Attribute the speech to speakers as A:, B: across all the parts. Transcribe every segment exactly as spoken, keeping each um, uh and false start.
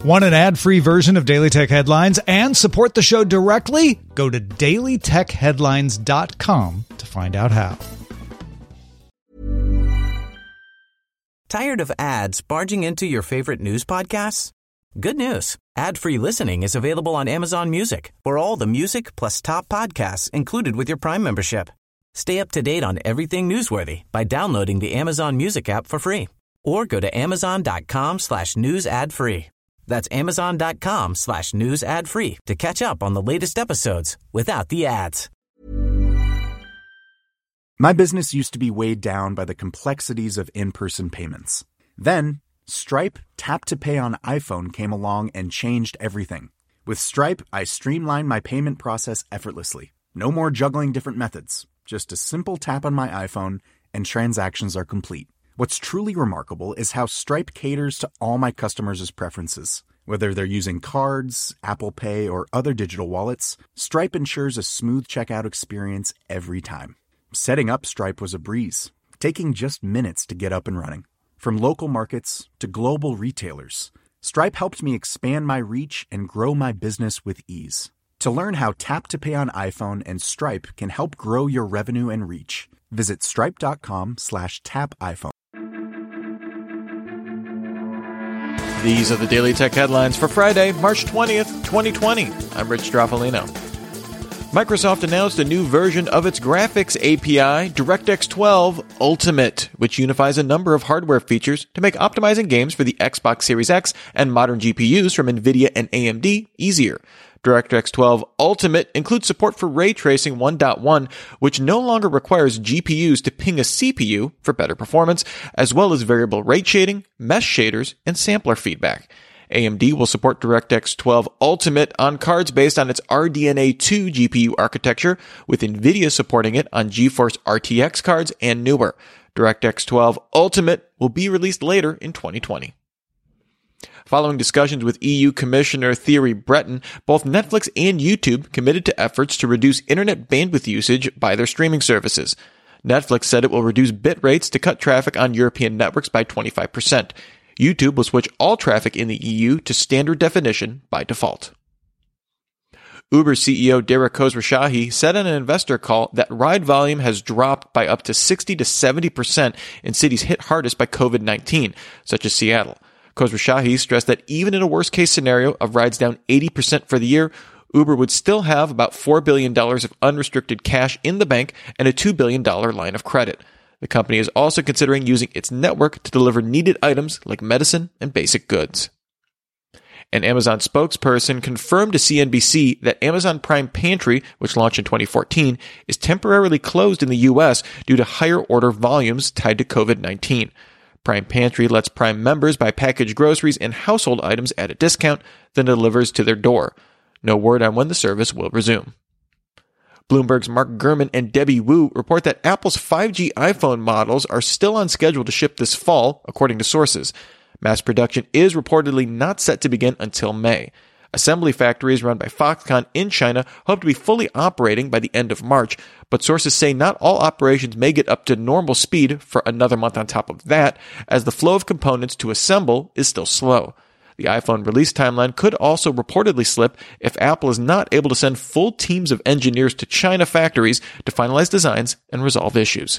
A: Want an ad-free version of Daily Tech Headlines and support the show directly? Go to daily tech headlines dot com to find out how.
B: Tired of ads barging into your favorite news podcasts? Good news. Ad-free listening is available on Amazon Music for all the music plus top podcasts included with your Prime membership. Stay up to date on everything newsworthy by downloading the Amazon Music app for free or go to amazon.com slash news ad free. That's amazon.com slash news ad free to catch up on the latest episodes without the ads.
C: My business used to be weighed down by the complexities of in-person payments. Then, Stripe Tap to Pay on iPhone came along and changed everything. With Stripe, I streamlined my payment process effortlessly. No more juggling different methods. Just a simple tap on my iPhone and transactions are complete. What's truly remarkable is how Stripe caters to all my customers' preferences. Whether they're using cards, Apple Pay, or other digital wallets, Stripe ensures a smooth checkout experience every time. Setting up Stripe was a breeze, taking just minutes to get up and running. From local markets to global retailers, Stripe helped me expand my reach and grow my business with ease. To learn how Tap to Pay on iPhone and Stripe can help grow your revenue and reach, visit stripe.com slash tap iPhone.
D: These are the Daily Tech Headlines for Friday, March twentieth, twenty twenty. I'm Rich Stroffolino. Microsoft announced a new version of its graphics A P I, DirectX twelve Ultimate, which unifies a number of hardware features to make optimizing games for the Xbox Series X and modern G P Us from NVIDIA and A M D easier. DirectX twelve Ultimate includes support for Ray Tracing one point one, which no longer requires G P Us to ping a C P U for better performance, as well as variable rate shading, mesh shaders, and sampler feedback. A M D will support DirectX twelve Ultimate on cards based on its R D N A two G P U architecture, with NVIDIA supporting it on GeForce R T X cards and newer. DirectX twelve Ultimate will be released later in twenty twenty. Following discussions with E U Commissioner Thierry Breton, both Netflix and YouTube committed to efforts to reduce internet bandwidth usage by their streaming services. Netflix said it will reduce bit rates to cut traffic on European networks by twenty-five percent. YouTube will switch all traffic in the E U to standard definition by default. Uber C E O Dara Khosrowshahi said on an investor call that ride volume has dropped by up to sixty to seventy percent in cities hit hardest by covid nineteen, such as Seattle. Khosrowshahi stressed that even in a worst-case scenario of rides down eighty percent for the year, Uber would still have about four billion dollars of unrestricted cash in the bank and a two billion dollars line of credit. The company is also considering using its network to deliver needed items like medicine and basic goods. An Amazon spokesperson confirmed to C N B C that Amazon Prime Pantry, which launched in twenty fourteen, is temporarily closed in the U S due to higher order volumes tied to covid nineteen. Prime Pantry lets Prime members buy packaged groceries and household items at a discount, then delivers to their door. No word on when the service will resume. Bloomberg's Mark Gurman and Debbie Wu report that Apple's five G iPhone models are still on schedule to ship this fall, according to sources. Mass production is reportedly not set to begin until May. Assembly factories run by Foxconn in China hope to be fully operating by the end of March, but sources say not all operations may get up to normal speed for another month on top of that, as the flow of components to assemble is still slow. The iPhone release timeline could also reportedly slip if Apple is not able to send full teams of engineers to China factories to finalize designs and resolve issues.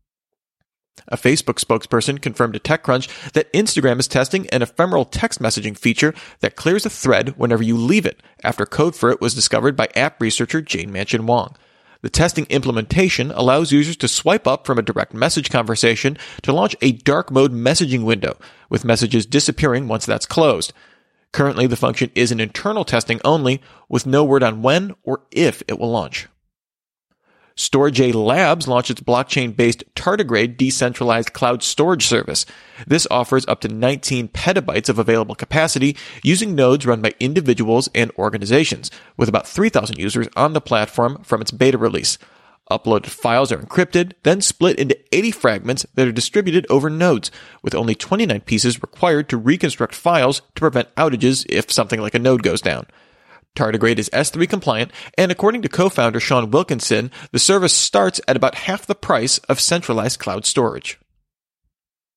D: A Facebook spokesperson confirmed to TechCrunch that Instagram is testing an ephemeral text messaging feature that clears a thread whenever you leave it, after code for it was discovered by app researcher Jane Manchin Wong. The testing implementation allows users to swipe up from a direct message conversation to launch a dark mode messaging window, with messages disappearing once that's closed. Currently, the function is in internal testing only, with no word on when or if it will launch. Storj Labs launched its blockchain-based Tardigrade decentralized cloud storage service. This offers up to nineteen petabytes of available capacity using nodes run by individuals and organizations, with about three thousand users on the platform from its beta release. Uploaded files are encrypted, then split into eighty fragments that are distributed over nodes, with only twenty-nine pieces required to reconstruct files to prevent outages if something like a node goes down. Tardigrade is S three compliant, and according to co-founder Sean Wilkinson, the service starts at about half the price of centralized cloud storage.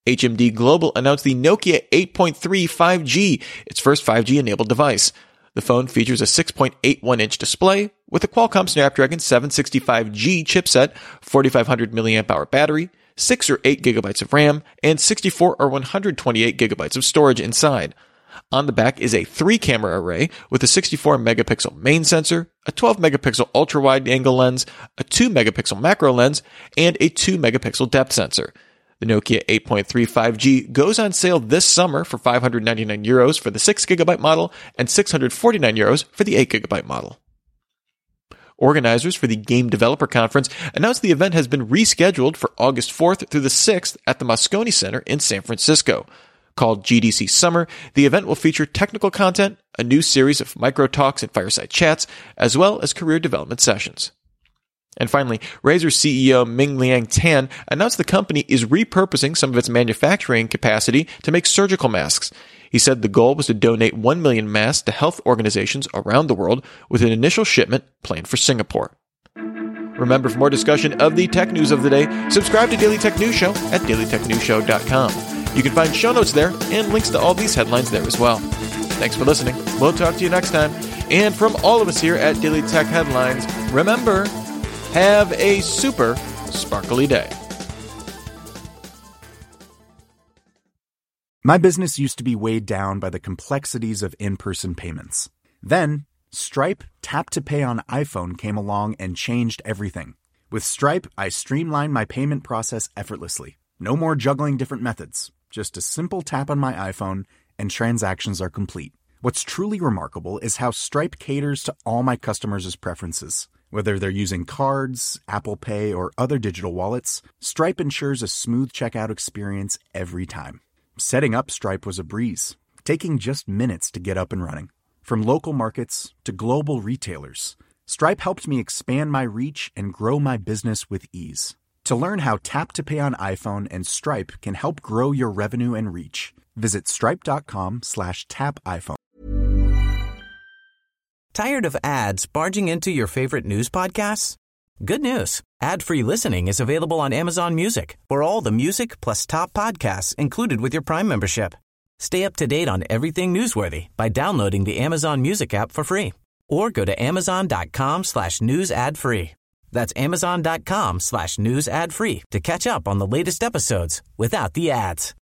D: H M D Global announced the Nokia eight point three five G, its first five G-enabled device. The phone features a six point eight one inch display with a Qualcomm Snapdragon seven sixty-five G chipset, forty-five hundred milliamp hour battery, six or eight gigabytes of RAM, and sixty-four or one hundred twenty-eight gigabytes of storage inside. On the back is a three-camera array with a sixty-four megapixel main sensor, a twelve megapixel ultra-wide-angle lens, a two megapixel macro lens, and a two megapixel depth sensor. The Nokia eight point three five G goes on sale this summer for five hundred ninety-nine euros for the six gigabyte model and six hundred forty-nine euros for the eight gigabyte model. Organizers for the Game Developer Conference announced the event has been rescheduled for August fourth through the sixth at the Moscone Center in San Francisco. Called G D C Summer, the event will feature technical content, a new series of micro talks and fireside chats, as well as career development sessions. And finally, Razer C E O Ming Liang Tan announced the company is repurposing some of its manufacturing capacity to make surgical masks. He said the goal was to donate one million masks to health organizations around the world, with an initial shipment planned for Singapore. Remember, for more discussion of the tech news of the day, subscribe to Daily Tech News Show at daily tech news show dot com. You can find show notes there and links to all these headlines there as well. Thanks for listening. We'll talk to you next time. And from all of us here at Daily Tech Headlines, remember, have a super sparkly day.
C: My business used to be weighed down by the complexities of in-person payments. Then, Stripe Tap to Pay on iPhone came along and changed everything. With Stripe, I streamlined my payment process effortlessly. No more juggling different methods. Just a simple tap on my iPhone and transactions are complete. What's truly remarkable is how Stripe caters to all my customers' preferences. Whether they're using cards, Apple Pay, or other digital wallets, Stripe ensures a smooth checkout experience every time. Setting up Stripe was a breeze, taking just minutes to get up and running. From local markets to global retailers, Stripe helped me expand my reach and grow my business with ease. To learn how Tap to Pay on iPhone and Stripe can help grow your revenue and reach, visit stripe.com slash tap iPhone.
B: Tired of ads barging into your favorite news podcasts? Good news. Ad-free listening is available on Amazon Music for all the music plus top podcasts included with your Prime membership. Stay up to date on everything newsworthy by downloading the Amazon Music app for free or go to amazon.com slash news ad free. That's amazon.com slash news ad free to catch up on the latest episodes without the ads.